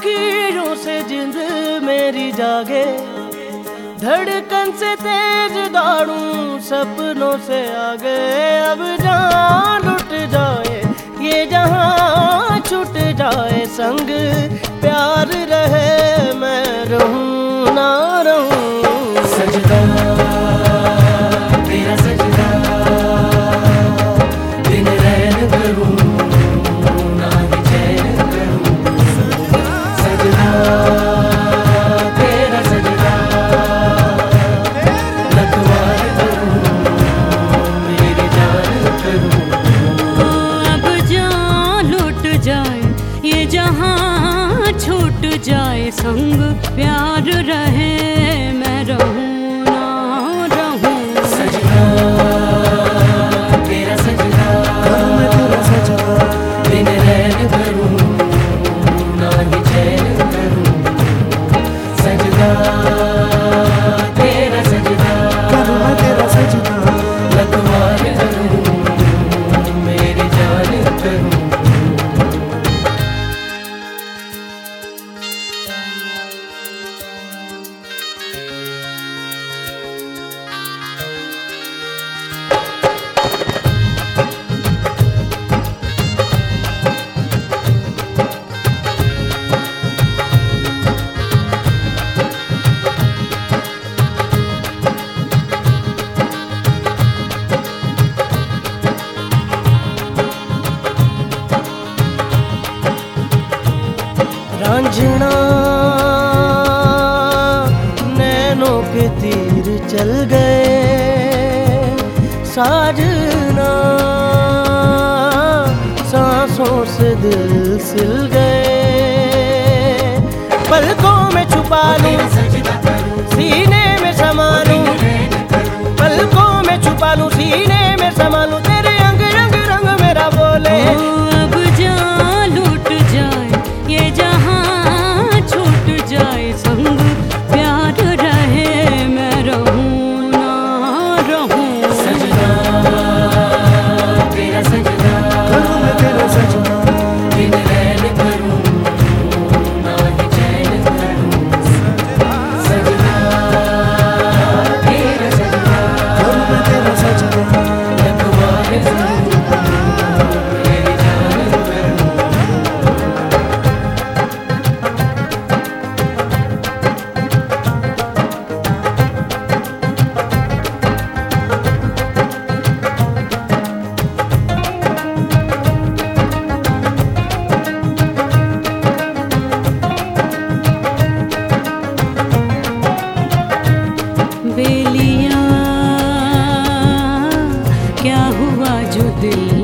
लकीरों से जिंद मेरी जागे, धड़कन से तेज दौड़ूं सपनों से आगे। अब जान लुट जाए ये जहां छूट जाए संग प्यार रहे, मैं रहूं ना रहूं। सजदा तेरा सजदा, दिन रैन करूं ना ही चैन करूं। सजदा तेरा सजदा, लखवार करूं मेरी जान करूं। अब जान लुट जाए ये जहां छूट जाए संग प्यार रहे, मैं रहूं ना रहूं। सजदा तेरा सजदा, दिन रैन करूं ना ही चैन करूं। सजदा तेरा सजदा, लखवार करूं मेरी जान करूं। रांझना नैनों के तीर चल गए, साजना सांसों से दिल सिल गए। पलकों में छुपा लूं सीने में समा लूं, पलकों में छुपा लूं सीने में समा लूं, तेरे अंग रंग रंग मेरा बोले। अब जान लुट जाए ये जहां छूट जाए संग प्यार रहे, मैं रहूं ना रहूं। सजदा तेरा सजदा, दिन रैन करूं ना ही चैन करूं। सजदा तेरा सजदा, लखवार करूं मेरी जान करूं। बेलिया क्या हुआ जो दिल